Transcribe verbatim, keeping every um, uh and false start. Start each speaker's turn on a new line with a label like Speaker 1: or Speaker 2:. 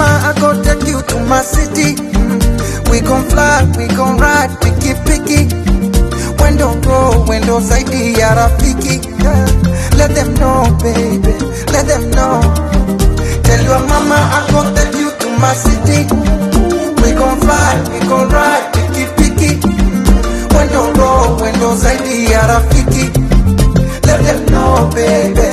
Speaker 1: I go take you to my city. We gon' fly, we gon' ride, picky picky. Window roll, window side, ya rafiki. Yeah. Let them know, baby, let them know. Tell your mama I go take you to my city. We gon' fly, we gon' ride, picky picky. Window roll, window side, ya rafiki. Let them know, baby.